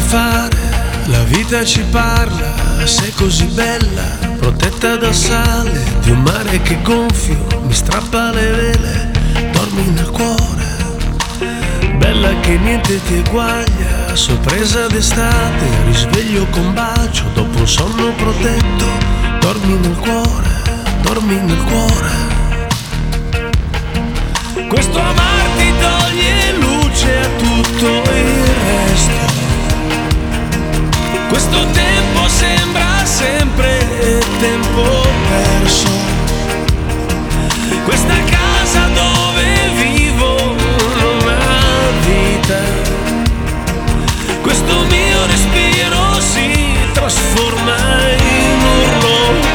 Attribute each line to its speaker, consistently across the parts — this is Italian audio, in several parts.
Speaker 1: fare, la vita ci parla, sei così bella, protetta dal sale di un mare che gonfio mi strappa le vele, dormi nel cuore, bella che niente ti eguaglia, sorpresa d'estate, risveglio con bacio dopo un sonno protetto, dormi nel cuore, dormi nel cuore. Questo amarti toglie luce a tutto il resto, questo tempo sembra sempre tempo perso, questa casa dove vivo non ha vita, questo mio respiro si trasforma in urlo.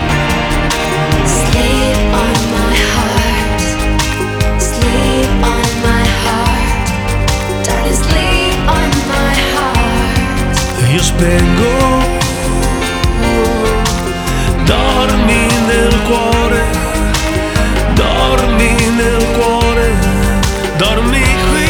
Speaker 2: Sleep on my heart, sleep on my heart, darling, sleep on my heart.
Speaker 1: Io spengo, dormi nel cuore, dormi nel cuore, dormi qui.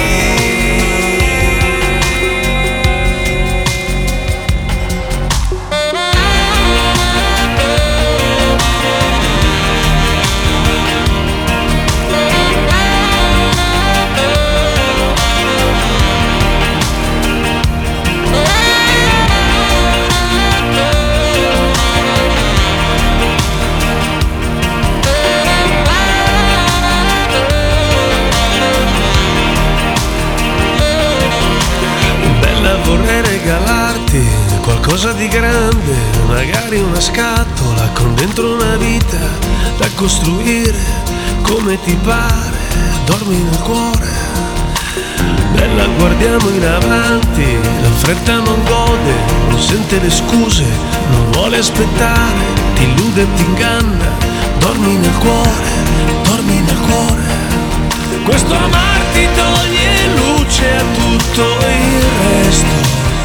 Speaker 1: Vorrei regalarti qualcosa di grande, magari una scatola con dentro una vita da costruire come ti pare, dormi nel cuore, bella guardiamo in avanti, la fretta non gode, non sente le scuse, non vuole aspettare, ti illude e ti inganna, dormi nel cuore, dormi nel cuore. Questo amarti toglie luce a tutto il resto,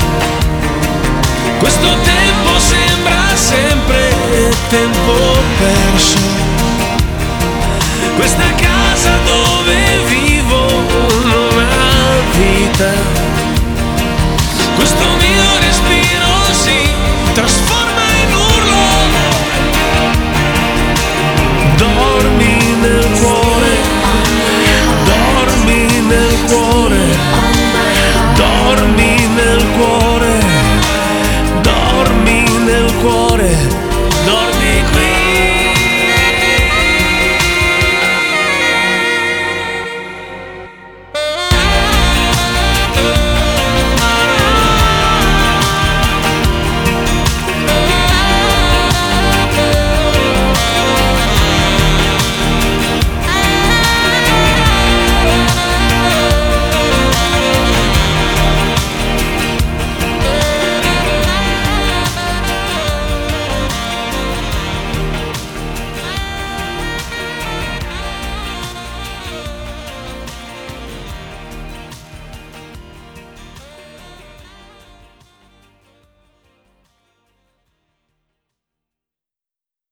Speaker 1: questo tempo sembra sempre tempo perso, questa casa dove vivo non ha vita, questo mio respiro si trasforma in urlo, dormi nel cuore, dormi nel cuore, dormi nel cuore, dormi nel cuore.